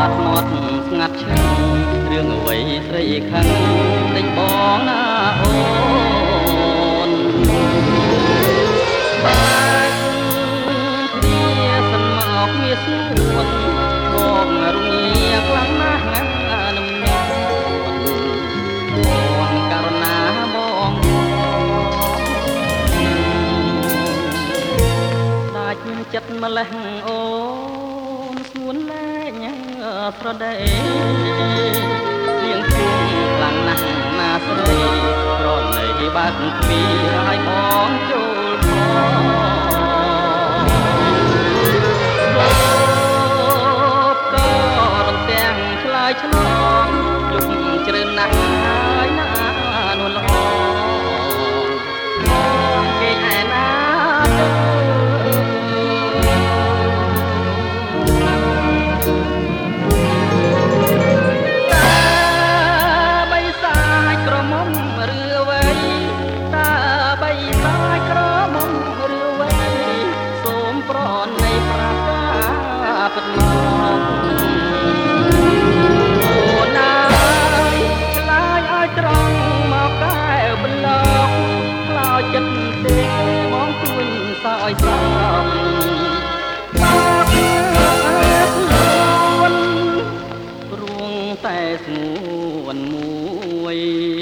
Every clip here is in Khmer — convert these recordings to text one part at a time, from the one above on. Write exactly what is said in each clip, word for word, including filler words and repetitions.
ត់មាត់ស្ងាត់ឈឹងរឿងអ្វីស្រីខឹងដេញបងណាអូនបាច់គ្នាសិនមកមានស្នួនបងរងាខ្លាំងណាស់ណានំនេះបងករណាបងដាច់ចិត្តម្លេះអូនស្ងួនលែងស្រដីលៀងគួងខ្លាំងណាស់ណាស្រីប្រណីបាត់ទ្វារឲ្យបងចូលមកក៏រំទាំងឆ្លើយឆ្លងយប់ជ្រៅណាស់ហើយណានួនល្អគេឯណាពិតមកអូនណាយឆ្លើយឲ្យត្រង់មកកែវបន្លកខ្លោចចិត្តទេបងទួញសោយសំមកខ្លួនរួងតែស្ងួនមួយ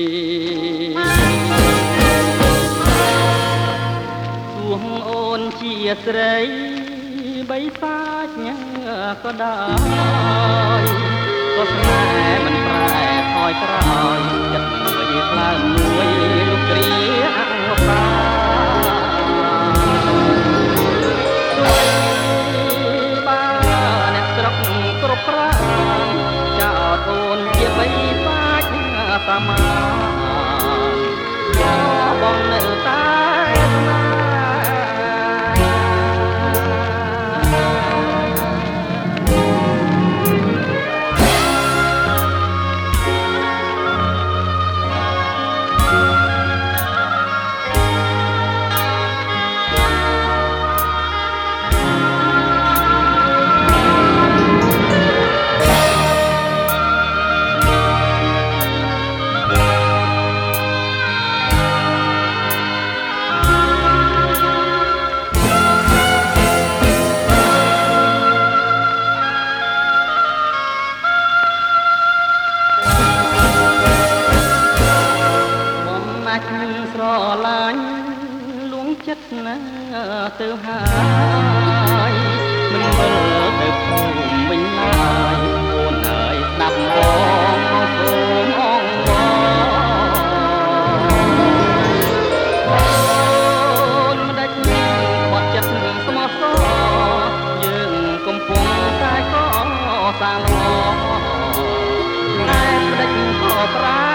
ទោះអូនជាស្រីបីសាច់ញ៉ាក៏ដែរក៏ស្នេហ៍មិនប្រែថយក្រោយចិត្តមួយផ្លើមួយលោកគ្រាអង្បាជួយបើអ្នកស្រុកគ្រប់ប្រាចោតអូនជាបីសាច់សាមាបងនៅតែស្នេហ៍ស្រឡាញ់លួងចិត្តណាទៅហើយមិនវិលទៅភូមិវិញឡើយអូនអើយស្ដាប់បងមកសូមអងវអូនមិនដាច់បាត់ចិត្តរឿងស្មោះសរយើងកំពុងតែកសាងល្អតែមិនដាច់ខកប្រា